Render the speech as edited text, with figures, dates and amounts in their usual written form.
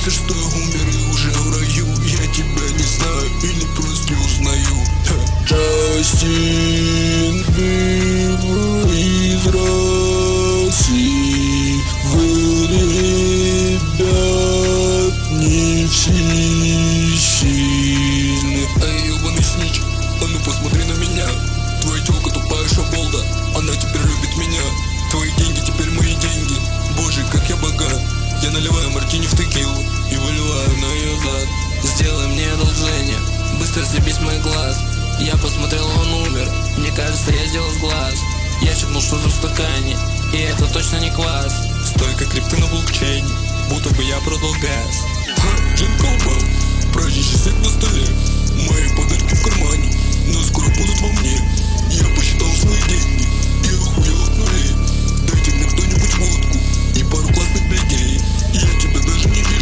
Кажется, что я умер и уже в раю. Я тебя не знаю или просто не узнаю. Джастин Бибер из России. Вы, ребят, не сильны. Эй, ёбаный снич, а ну посмотри на меня. Твоя тёлка тупая шаболда, она теперь любит меня. Твои деньги теперь мои деньги. Боже, как я богат. Я наливаю мартини в текилу и выливаю на ее зад. Сделай мне одолжение, быстро слепи с моих глаз. Я посмотрел, он умер, мне кажется, я сделал глаз. Я шепнул что-то в стакане, и это точно не квас. Столько крипты на блокчейне, будто бы я продал газ. Джин колбал, праздничный снег на столе. Мои подарки в кармане, но скоро будут во мне. Я посчитал свои деньги и охуел от нулей. Дайте мне кто-нибудь водку и пару классных людей. Я тебя даже не верю.